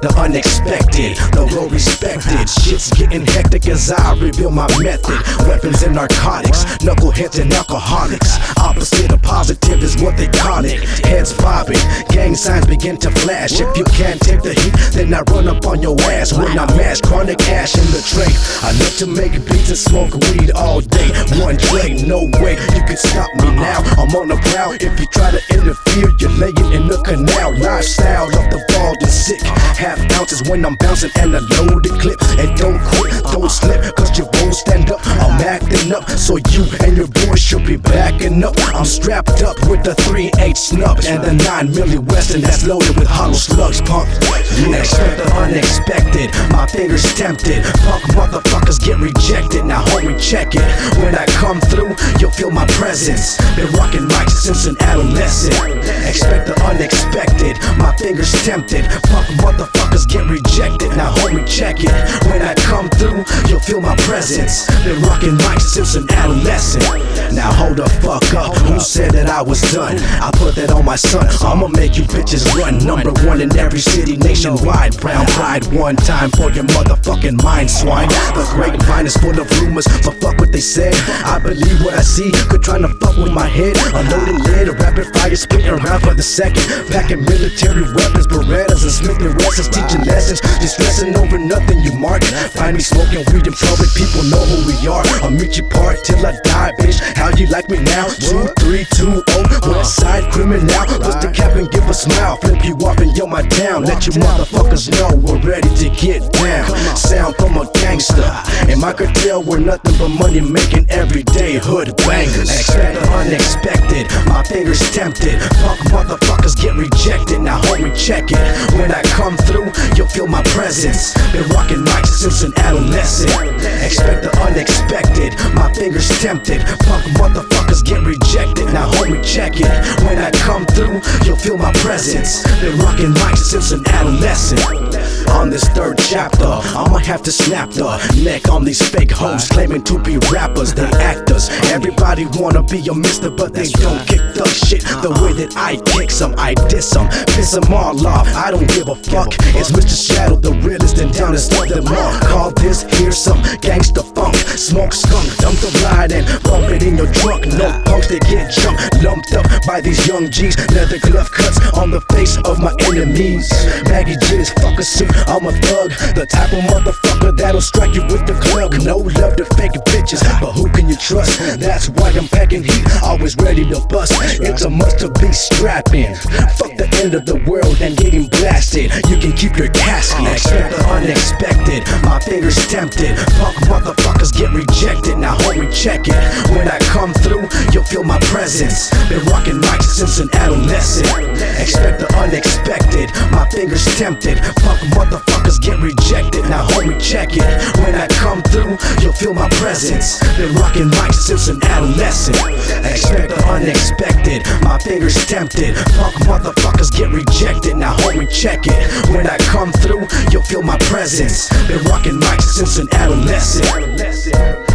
Expect the unexpected, the low respected. Shit's getting hectic as I reveal my method. Weapons and narcotics, knuckleheads and alcoholics. Opposite of positive is what they call it. Heads bobbing, gang signs begin to flash. If you can't take the heat, then I run up on your ass. When I mash chronic cash in the tray, I love to make beats and smoke weed all day. One tray, no way you can stop me now. I'm on the prowl. If you try to interfere, you're laying in the canal. Lifestyle of the bald and sick. Half ounces when I'm bouncing and a loaded clip. And don't quit, don't slip, cause you won't stand up. I'm acting up, so you and your boy should be backing up. I'm strapped up with the 3/8 snubs and the 9 milli Western that's loaded with hollow slugs. Punk, you expect the unexpected. My fingers tempted. Punk motherfuckers get rejected. Now homie, check it. When I come through, you'll feel my presence. Been rocking mics since an adolescent. Expect the unexpected. My fingers tempted. Punk motherfuckers get rejected. Now homie, check it. When I come through, you'll feel my presence. Been rocking mics since an adolescent. Now hold the fuck up. Who said that I was done? I put that on my son. I'ma make you bitches run. Number one in every city nationwide. Brown pride, one time for your motherfucking mind, swine. The grapevine is full of rumors, but fuck what they said. I believe what I see. Quit trying to fuck with my head. Unloading lead, a rapid fire, spitting around for the second. Packing military weapons, Berettas and Smith & Wessons, teaching lessons. Just stressing over nothing, you mark. Find me smoking weed in public, people know who we are. I'll meet you part till I die, bitch. How you like me now? 2, 3, 2, 0. West side criminal. Bust the cap and give a smile. Flip you off and yo my town. Let you motherfuckers know we're ready to get down. Sound from a gangster. In my cartel, we're nothing but money making everyday hood bangers. Expect the unexpected. My fingers tempted. Punk motherfuckers get rejected. Now homie, check it. When I come through, you'll feel my presence. Been rocking mics since an adolescent. Expect the unexpected. My fingers tempted. Punk motherfuckers get rejected. Now homie, check it. When I come through, you'll feel my presence. Been rocking mics since an adolescent. On this third chapter, I'ma have to snap the neck on these fake hoes claiming to be rappers, they actors. Everybody wanna be a mister, but they don't kick the shit the way that I kick some. I diss them, piss them all off. I don't give a fuck. It's Mr. Shadow, the realest in town, and stuff them all. Call this here some gangsta funk. Smoke skunk, dump the ride and bump it in your trunk. No punks, they get jumped, lumped up by these young G's. Leather glove cuts on the face of my enemies. Baggy jeans, fuck a suit, I'm a thug. The type of motherfucker that'll strike you with the club. No love to fake bitches, but who can you trust? That's why I'm packing heat, always ready to bust. It's a must to be strapping. Fuck the end of the world and getting blasted. You can keep your casket. Expect the unexpected. My fingers tempted. Punk motherfuckers get rejected. Now homie, check it. When I come through, you'll feel my presence. Been rocking mics since an adolescent. Expect the unexpected. My fingers tempted. Punk motherfuckers get rejected. Now homie, check it. When I come through, you'll feel my presence. Been rocking mics since an adolescent. Expect the unexpected. My fingers tempted. Punk motherfuckers get rejected. Now homie, check it. When I come through, you'll feel my presence. Been rocking mics since an adolescent.